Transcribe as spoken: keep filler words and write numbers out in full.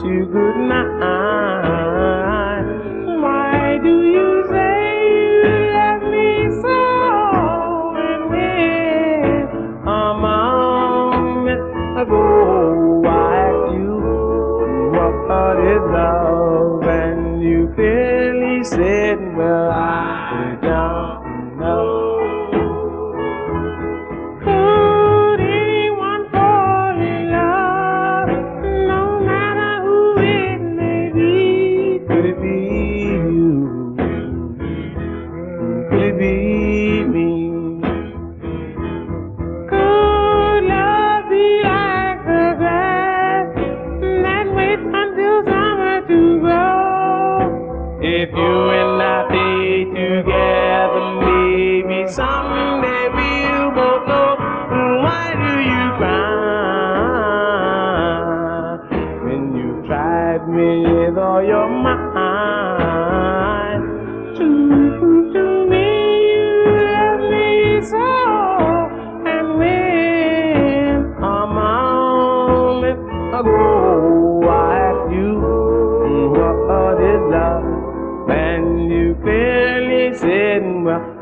you good night. Why do you say you love me so? And when a moment ago I asked you what is love, and you clearly said, well, I don't know. Could anyone fall in love, no matter who it may be? Could it be you? Could it be me? Could love be like the grass that waits until summer to grow? If you and I stay together, maybe someday we'll both know. Why do you cry when you tried me with all your mind? To prove to me you love me so. And when a moment ago I asked you what is love, and you clearly said, well,